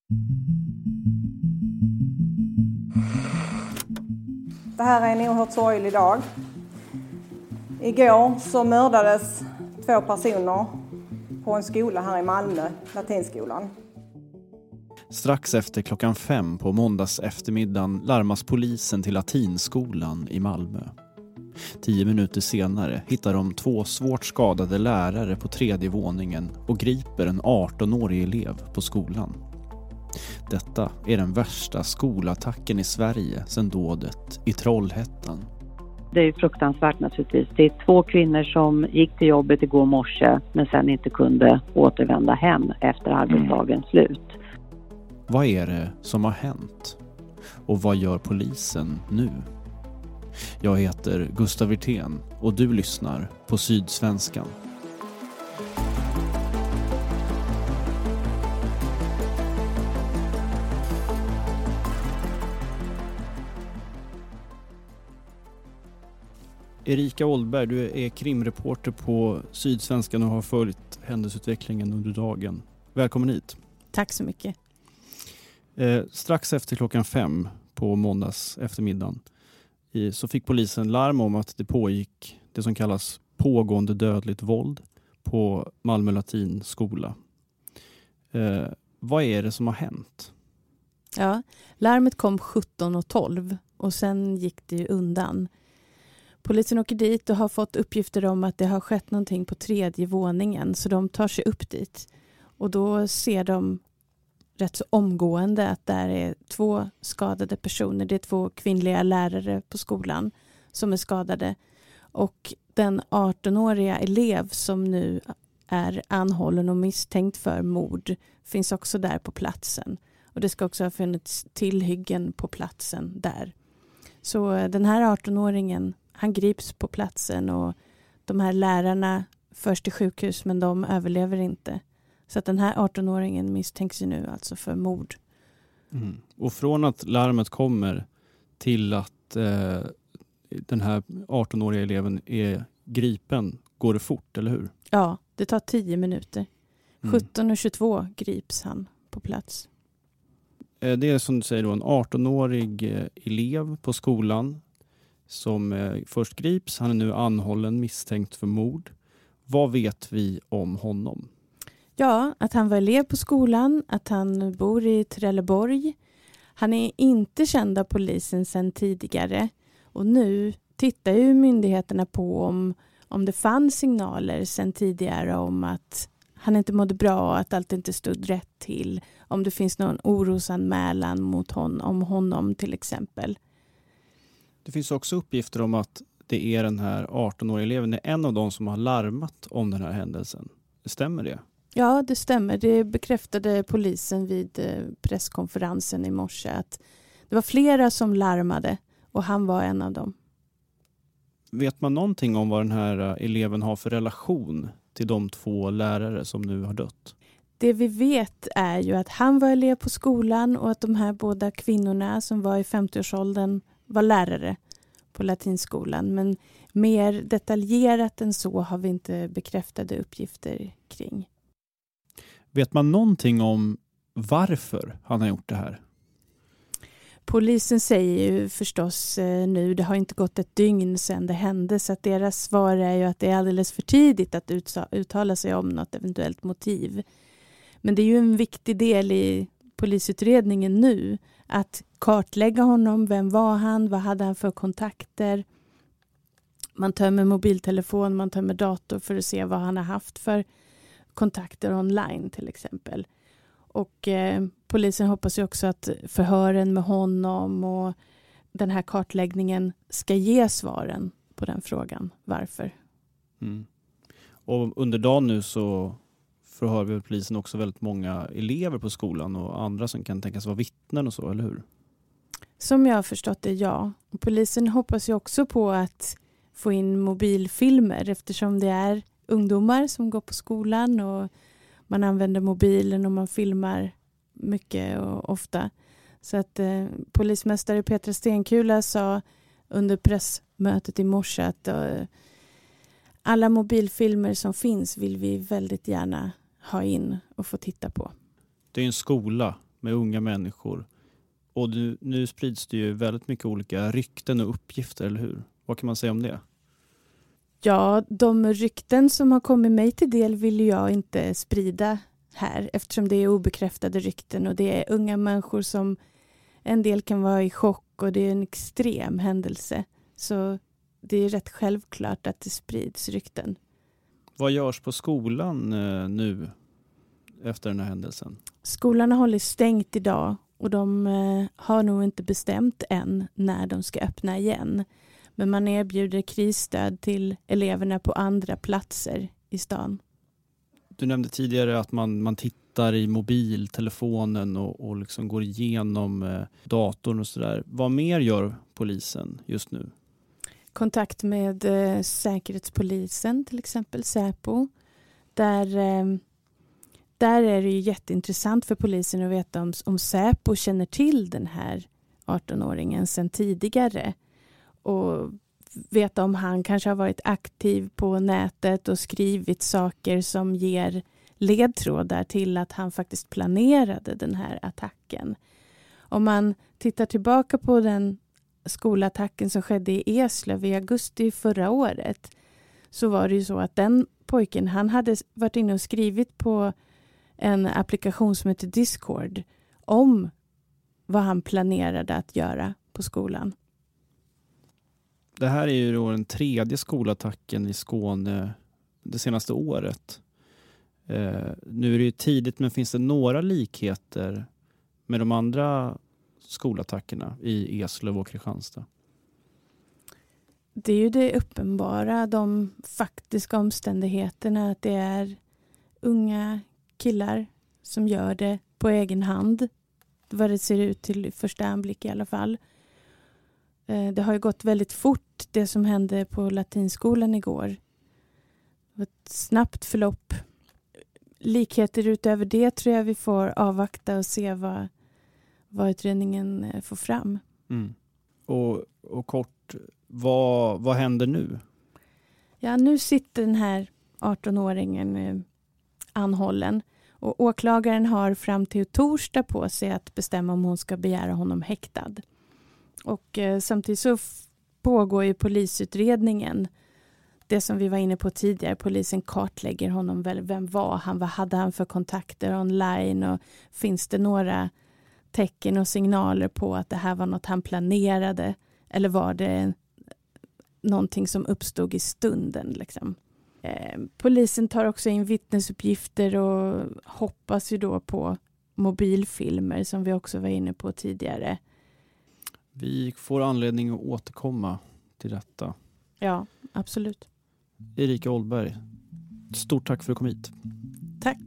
Det här är en oerhört sorglig dag. Igår så mördades 2 personer på en skola här i Malmö, Latinskolan. Strax efter 5:00 på måndags eftermiddagen larmas polisen till Latinskolan i Malmö. 10 minuter senare hittar de 2 svårt skadade lärare på 3:e våningen och griper en 18-årig elev på skolan. Detta är den värsta skolattacken i Sverige sedan dådet i Trollhättan. Det är fruktansvärt naturligtvis. Det är 2 kvinnor som gick till jobbet igår morse men sen inte kunde återvända hem efter arbetsdagens slut. Vad är det som har hänt? Och vad gör polisen nu? Jag heter Gustav Wirtén och du lyssnar på Sydsvenskan. Erika Oldberg, du är krimreporter på Sydsvenskan och har följt händelseutvecklingen under dagen. Välkommen hit. Tack så mycket. Strax efter 5:00 på måndags eftermiddagen så fick polisen larm om att det pågick det som kallas pågående dödligt våld på Malmö Latinskola. Vad är det som har hänt? Ja, larmet kom 17:12 och sen gick det ju undan. Polisen åker dit och har fått uppgifter om att det har skett någonting på 3:e våningen, så de tar sig upp dit. Och då ser de rätt så omgående att där är 2 skadade personer. Det är 2 kvinnliga lärare på skolan som är skadade. Och den 18-åriga elev som nu är anhållen och misstänkt för mord finns också där på platsen. Och det ska också ha funnits tillhyggen på platsen där. Så den här 18-åringen, han grips på platsen och de här lärarna förs till sjukhus men de överlever inte. Så att den här 18-åringen misstänks ju nu alltså för mord. Mm. Och från att larmet kommer till att den här 18-åriga eleven är gripen går det fort, eller hur? Ja, det tar 10 minuter. 17:22 grips han på plats. Det är som du säger då en 18-årig elev på skolan som först grips. Han är nu anhållen misstänkt för mord. Vad vet vi om honom? Ja, att han var elev på skolan, att han bor i Trelleborg. Han är inte känd av polisen sedan tidigare. Och nu tittar ju myndigheterna på om det fanns signaler sedan tidigare om att han inte mådde bra, att allt inte stod rätt till. Om det finns någon orosanmälan mot honom till exempel. Det finns också uppgifter om att det är den här 18-åriga eleven, det är en av de som har larmat om den här händelsen. Stämmer det? Ja, det stämmer. Det bekräftade polisen vid presskonferensen i morse att det var flera som larmade och han var en av dem. Vet man någonting om vad den här eleven har för relation till de 2 lärare som nu har dött? Det vi vet är ju att han var elev på skolan och att de här båda kvinnorna som var i 50-årsåldern var lärare på Latinskolan. Men mer detaljerat än så har vi inte bekräftade uppgifter kring. Vet man någonting om varför han har gjort det här? Polisen säger ju förstås nu, det har inte gått ett dygn sedan det hände, så att deras svar är ju att det är alldeles för tidigt att uttala sig om något eventuellt motiv. Men det är ju en viktig del i polisutredningen nu att kartlägga honom. Vem var han? Vad hade han för kontakter? Man tömmer mobiltelefon, man tömmer dator för att se vad han har haft för kontakter online till exempel. Och polisen hoppas ju också att förhören med honom och den här kartläggningen ska ge svaren på den frågan. Varför? Mm. Och under dagen nu så förhör vi polisen också väldigt många elever på skolan och andra som kan tänkas vara vittnen och så, eller hur? Som jag har förstått det, ja. Och polisen hoppas ju också på att få in mobilfilmer eftersom det är ungdomar som går på skolan och man använder mobilen och man filmar mycket och ofta. Så att polismästare Petra Stenkula sa under pressmötet i morse att alla mobilfilmer som finns vill vi väldigt gärna ha in och få titta på. Det är en skola med unga människor. Och nu sprids det ju väldigt mycket olika rykten och uppgifter, eller hur? Vad kan man säga om det? Ja, de rykten som har kommit mig till del vill jag inte sprida här, eftersom det är obekräftade rykten och det är unga människor som en del kan vara i chock och det är en extrem händelse. Så det är rätt självklart att det sprids rykten. Vad görs på skolan nu efter den här händelsen? Skolan har hållit stängt idag och de har nog inte bestämt än när de ska öppna igen. Men man erbjuder krisstöd till eleverna på andra platser i stan. Du nämnde tidigare att man tittar i mobiltelefonen och liksom går igenom datorn och sådär. Vad mer gör polisen just nu? Kontakt med Säkerhetspolisen, till exempel Säpo. Där är det ju jätteintressant för polisen att veta om Säpo känner till den här 18-åringen sedan tidigare. Och veta om han kanske har varit aktiv på nätet och skrivit saker som ger ledtrådar till att han faktiskt planerade den här attacken. Om man tittar tillbaka på den skolattacken som skedde i Eslöv i augusti förra året, så var det ju så att den pojken, han hade varit inne och skrivit på en applikation som heter Discord om vad han planerade att göra på skolan. Det här är ju då den 3:e skolattacken i Skåne det senaste året. Nu är det ju tidigt, men finns det några likheter med de andra skolattackerna i Eslöv och Kristianstad? Det är ju det uppenbara, de faktiska omständigheterna, att det är unga killar som gör det på egen hand. Vad det ser ut till första anblick i alla fall. Det har ju gått väldigt fort, det som hände på Latinskolan igår. Det var ett snabbt förlopp. Likheter utöver det tror jag vi får avvakta och se vad utredningen får fram. Mm. Och kort, vad händer nu? Ja, nu sitter den här 18-åringen anhållen. Och åklagaren har fram till torsdag på sig att bestämma om hon ska begära honom häktad. Och samtidigt så pågår ju polisutredningen. Det som vi var inne på tidigare. Polisen kartlägger honom. Vem var han? Vad hade han för kontakter online? Och finns det några tecken och signaler på att det här var något han planerade? Eller var det någonting som uppstod i stunden liksom? Polisen tar också in vittnesuppgifter och hoppas ju då på mobilfilmer som vi också var inne på tidigare. Vi får anledning att återkomma till detta. Ja, absolut. Erika Oldberg, stort tack för att du kom hit. Tack.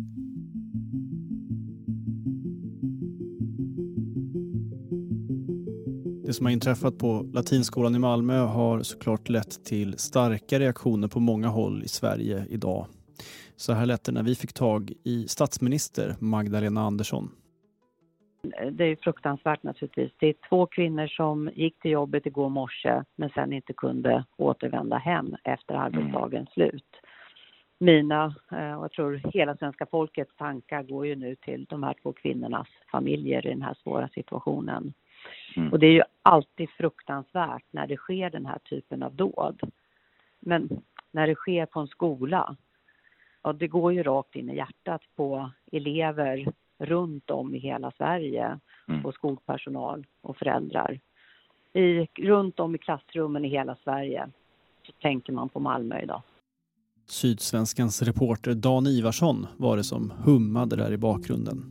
Det som har inträffat på Latinskolan i Malmö har såklart lett till starka reaktioner på många håll i Sverige idag. Så här lät det när vi fick tag i statsminister Magdalena Andersson. Det är ju fruktansvärt naturligtvis. Det är 2 kvinnor som gick till jobbet igår morse men sen inte kunde återvända hem efter arbetsdagens slut. Mina och jag tror hela svenska folkets tankar går ju nu till de här 2 kvinnornas familjer i den här svåra situationen. Och det är ju alltid fruktansvärt när det sker den här typen av dåd. Men när det sker på en skola, ja, det går ju rakt in i hjärtat på elever runt om i hela Sverige och skolpersonal och föräldrar. Runt om i klassrummen i hela Sverige så tänker man på Malmö idag. Sydsvenskans reporter Dan Ivarsson var det som hummade där i bakgrunden.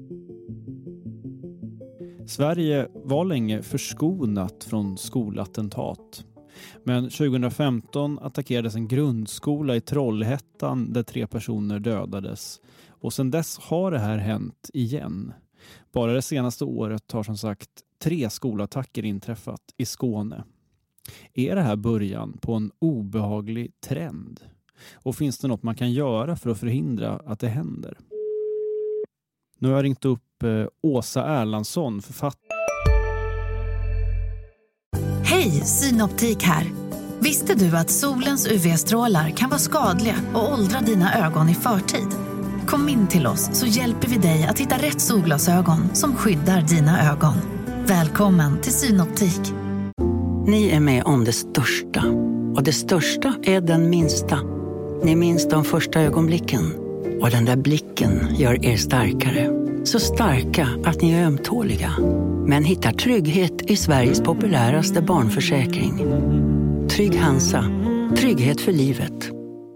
Sverige var länge förskonat från skolattentat. Men 2015 attackerades en grundskola i Trollhättan där 3 personer dödades. Och sedan dess har det här hänt igen. Bara det senaste året har som sagt 3 skolattacker inträffat i Skåne. Är det här början på en obehaglig trend? Och finns det något man kan göra för att förhindra att det händer? Nu har jag ringt upp Åsa Erlandsson, författare. Hej, Synoptik här. Visste du att solens UV-strålar kan vara skadliga och åldra dina ögon i förtid? Kom in till oss så hjälper vi dig att hitta rätt solglasögon som skyddar dina ögon. Välkommen till Synoptik. Ni är med om det största. Och det största är den minsta. Ni minns de första ögonblicken. Och den där blicken gör er starkare. Så starka att ni är ömtåliga. Men hittar trygghet i Sveriges populäraste barnförsäkring. Trygg Hansa. Trygghet för livet.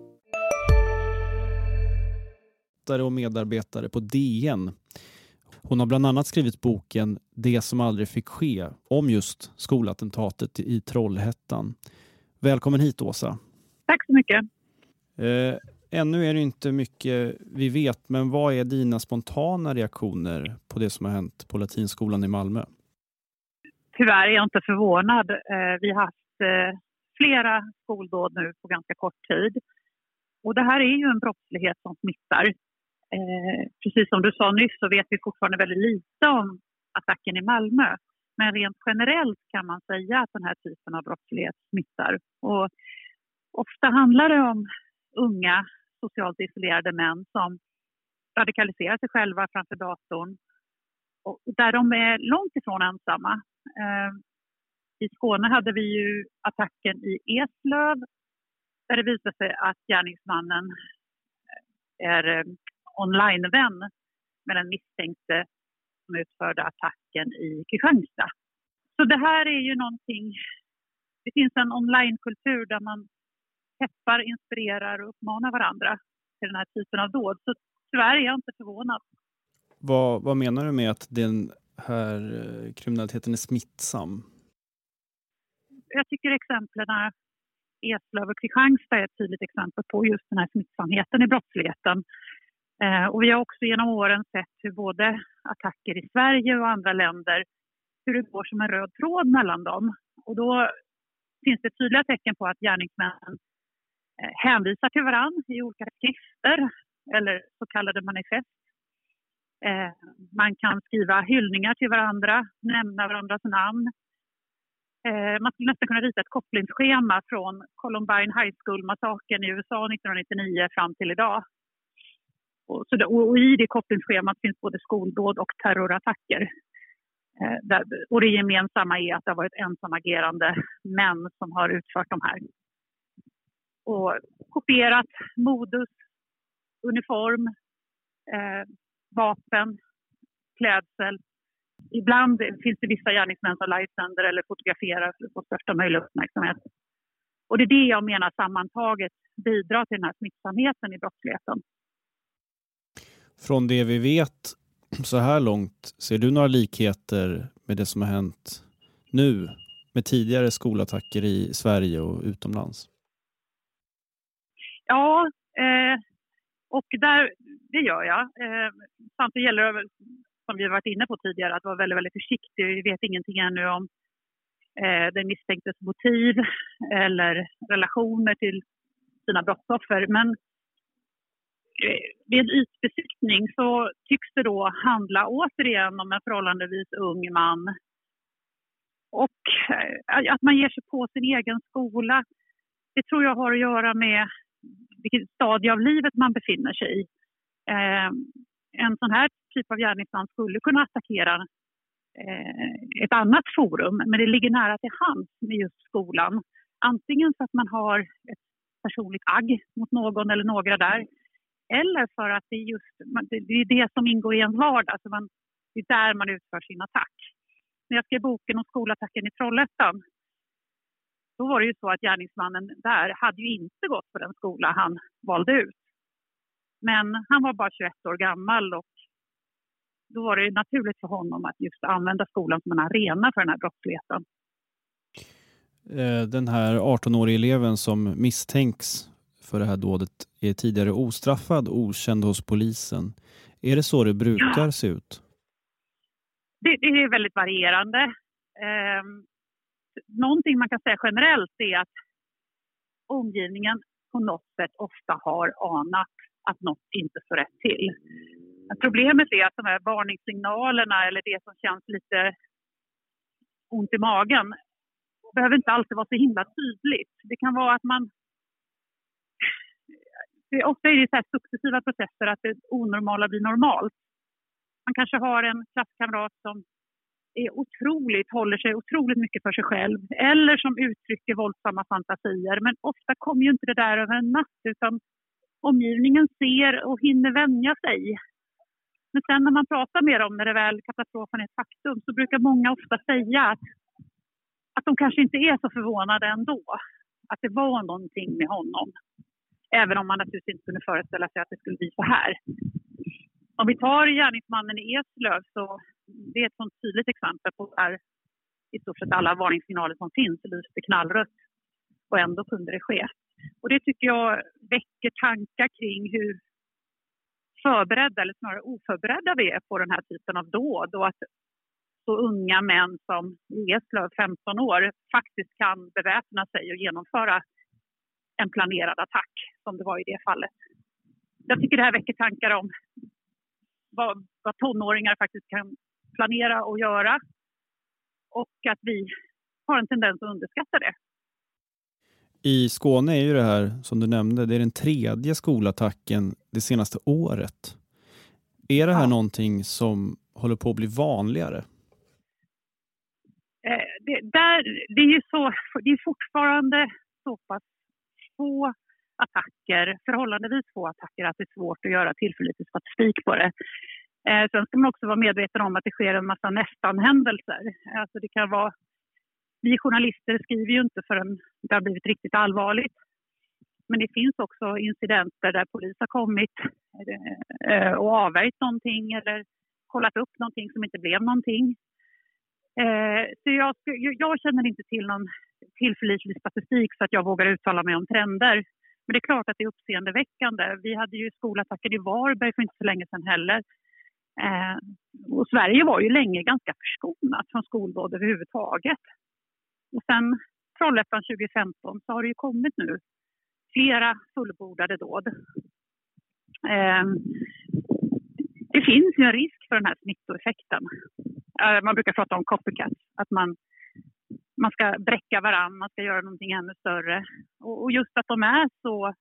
Och medarbetare på DN. Hon har bland annat skrivit boken Det som aldrig fick ske om just skolattentatet i Trollhättan. Välkommen hit, Åsa. Tack så mycket. Ännu är det inte mycket vi vet, men vad är dina spontana reaktioner på det som har hänt på Latinskolan i Malmö? Tyvärr är jag inte förvånad. Vi har haft flera skoldåd nu på ganska kort tid. Och det här är ju en brottslighet som smittar. Precis som du sa nyss så vet vi fortfarande väldigt lite om attacken i Malmö. Men rent generellt kan man säga att den här typen av brottslighet smittar. Och ofta handlar det om unga socialt isolerade män som radikaliserar sig själva framför datorn. Och där de är långt ifrån ensamma. I Skåne hade vi ju attacken i Eslöv. Där det visade sig att gärningsmannen är online-vän med den misstänkte som utförde attacken i Kristianstad. Så det här är ju någonting, det finns en online-kultur där man peppar, inspirerar och uppmanar varandra till den här typen av dåd. Så tyvärr är jag inte förvånad. Vad menar du med att den här kriminaliteten är smittsam? Jag tycker exemplen Eslöv och Kristianstad är ett tydligt exempel på just den här smittsamheten i brottsligheten. Och vi har också genom åren sett hur både attacker i Sverige och andra länder, hur det går som en röd tråd mellan dem. Och då finns det tydliga tecken på att gärningsmännen hänvisar till varandra i olika skrifter eller så kallade manifest. Man kan skriva hyllningar till varandra, nämna varandras namn. Man skulle nästan kunna rita ett kopplingsschema från Columbine High School-massakern i USA 1999 fram till idag. Och i det kopplingsschemat finns både skoldåd och terrorattacker. Och det gemensamma är att det har varit ensamagerande män som har utfört de här. Och kopierat modus, uniform, vapen, klädsel. Ibland finns det vissa gärningsmän som livesänder eller fotograferar för att få största möjliga uppmärksamhet. Och det är det jag menar sammantaget bidrar till den här smittsamheten i brottsligheten. Från det vi vet så här långt, ser du några likheter med det som har hänt nu med tidigare skolattacker i Sverige och utomlands? Ja, och det gör jag. Samtidigt gäller det, som vi har varit inne på tidigare, att vara väldigt, väldigt försiktig. Vi vet ingenting ännu om den misstänktes motiv eller relationer till sina brottsoffer. Men vid en ytbesiktning så tycks det då handla återigen om en förhållandevis ung man. Och att man ger sig på sin egen skola, det tror jag har att göra med vilket stadie av livet man befinner sig i. En sån här typ av gärningsman skulle kunna attackera ett annat forum, men det ligger nära till hands med just skolan. Antingen för att man har ett personligt agg mot någon eller några där, eller för att det är det som ingår i ens vardag. Alltså det är där man utför sin attack. När jag skrev boken om skolattacken i Trollhättan, då var det ju så att gärningsmannen där hade ju inte gått på den skola han valde ut. Men han var bara 21 år gammal och då var det naturligt för honom att just använda skolan som en arena för den här brottsligheten. Den här 18-åriga eleven som misstänks för det här dådet är tidigare ostraffad och okänd hos polisen. Är det så det brukar se ut? Det är väldigt varierande. Någonting man kan säga generellt är att omgivningen på något sätt ofta har anat att något inte står rätt till. Problemet är att de här varningssignalerna eller det som känns lite ont i magen behöver inte alltid vara så himla tydligt. Det kan vara att man Ofta är det så här successiva processer att det onormala blir normalt. Man kanske har en klasskamrat som håller sig otroligt mycket för sig själv eller som uttrycker våldsamma fantasier. Men ofta kommer ju inte det där över en natt, utan omgivningen ser och hinner vänja sig. Men sen när man pratar med dem när det väl katastrofen är ett faktum, så brukar många ofta säga att de kanske inte är så förvånade ändå. Att det var någonting med honom. Även om man naturligtvis inte kunde föreställa sig att det skulle bli så här. Om vi tar gärningsmannen i Eslöv, så det är ett sånt tydligt exempel på där i stort sett alla varningssignaler som finns lyste knallrött. Och ändå kunde det ske. Och det tycker jag väcker tankar kring hur förberedda eller snarare oförberedda vi är på den här typen av dåd. Och att så unga män som i Eslöv, 15 år, faktiskt kan beväpna sig och genomföra en planerad attack som det var i det fallet. Jag tycker det här väcker tankar om vad tonåringar faktiskt kan planera och göra. Och att vi har en tendens att underskatta det. I Skåne är ju det här, som du nämnde, det är den 3:e skolattacken det senaste året. Är det här någonting som håller på att bli vanligare? Det är fortfarande så pass få attacker, förhållandevis få attacker, att det är svårt att göra tillförlitlig statistik på det. Sen ska man också vara medveten om att det sker en massa nästan-händelser. Alltså det kan vara, vi journalister skriver ju inte förrän det har blivit riktigt allvarligt. Men det finns också incidenter där polis har kommit och avvärjt någonting eller kollat upp någonting som inte blev någonting. Så jag känner inte till någon tillförlitlig statistik så att jag vågar uttala mig om trender. Men det är klart att det är uppseendeväckande. Vi hade ju skolattacker i Varberg för inte så länge sedan heller. Och Sverige var ju länge ganska förskonat från skoldåd överhuvudtaget. Och sen Trollhättan 2015 så har det ju kommit nu flera fullbordade dåd. Det finns ju en risk för den här smittoeffekten. Man brukar prata om copycat, att man ska bräcka varann, man ska göra någonting ännu större. Och just att de är så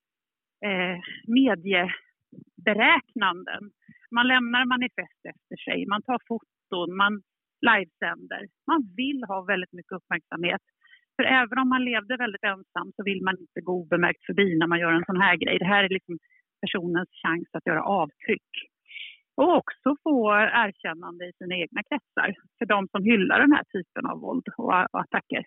medieberäknande. Man lämnar manifest efter sig, man tar foton, man livesänder. Man vill ha väldigt mycket uppmärksamhet. För även om man levde väldigt ensam så vill man inte gå obemärkt förbi när man gör en sån här grej. Det här är liksom personens chans att göra avtryck. Och också få erkännande i sina egna kretsar för de som hyllar den här typen av våld och attacker.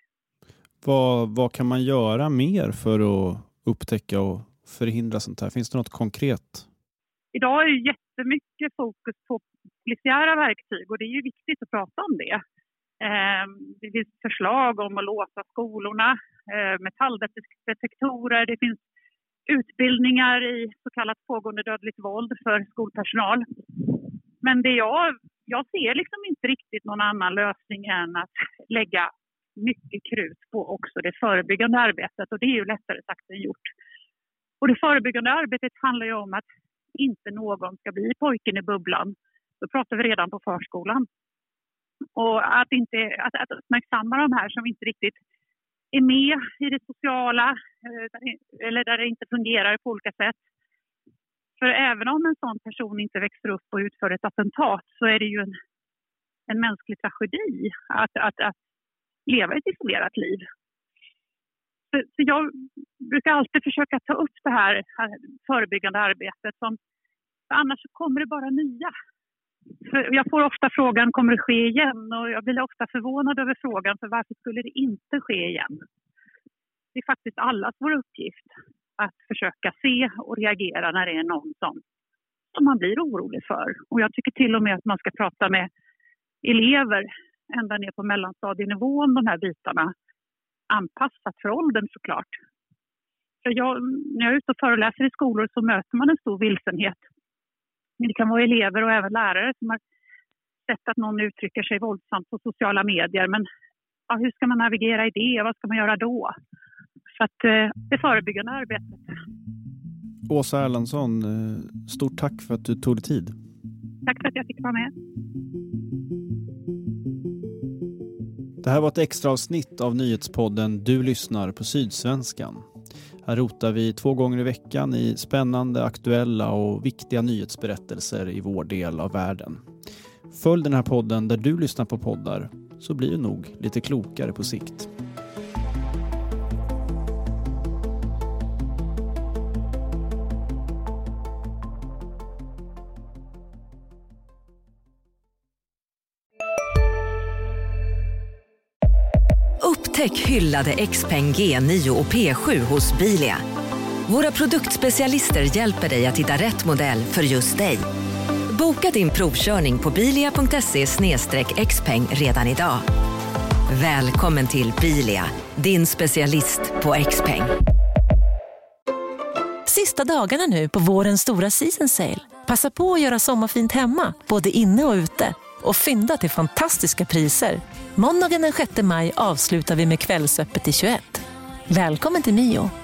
Vad kan man göra mer för att upptäcka och förhindra sånt här? Finns det något konkret? Idag är det jättemycket fokus på polisiära verktyg och det är ju viktigt att prata om det. Det finns förslag om att låsa skolorna, metalldetektorer, det finns utbildningar i så kallat pågående dödligt våld för skolpersonal. Men jag ser liksom inte riktigt någon annan lösning än att lägga mycket krut på också det förebyggande arbetet. Och det är ju lättare sagt än gjort. Och det förebyggande arbetet handlar ju om att inte någon ska bli pojken i bubblan. Då pratar vi redan på förskolan. Och att uppmärksamma de här som inte riktigt är med i det sociala eller där det inte fungerar på olika sätt. För även om en sån person inte växer upp och utför ett attentat så är det ju en mänsklig tragedi att leva ett isolerat liv. Så jag brukar alltid försöka ta upp det här förebyggande arbetet för annars kommer det bara nya. För jag får ofta frågan, kommer det ske igen? Och jag blir ofta förvånad över frågan, för varför skulle det inte ske igen? Det är faktiskt allas vår uppgift att försöka se och reagera när det är någon som man blir orolig för. Och jag tycker till och med att man ska prata med elever ända ner på mellanstadienivå om de här bitarna. Anpassat för åldern såklart. För när jag är ute och föreläser i skolor så möter man en stor vilsenhet. Det kan vara elever och även lärare som har sett att någon uttrycker sig våldsamt på sociala medier. Men hur ska man navigera i det? Vad ska man göra då? Så att det förebyggande arbetet. Åsa Erlandsson, stort tack för att du tog dig tid. Tack för att jag fick vara med. Det här var ett extra avsnitt av nyhetspodden Du lyssnar på Sydsvenskan. Här rotar vi 2 gånger i veckan i spännande, aktuella och viktiga nyhetsberättelser i vår del av världen. Följ den här podden där du lyssnar på poddar, så blir du nog lite klokare på sikt. Upptäck hyllade XPeng G9 och P7 hos Bilia. Våra produktspecialister hjälper dig att hitta rätt modell för just dig. Boka din provkörning på bilia.se/xpeng redan idag. Välkommen till Bilia, din specialist på XPeng. Sista dagarna nu på vårens stora season sale. Passa på att göra sommarfint hemma, både inne och ute. Och fynda till fantastiska priser. Måndagen den 6 maj avslutar vi med Kvällsöppet i 21. Välkommen till Mio.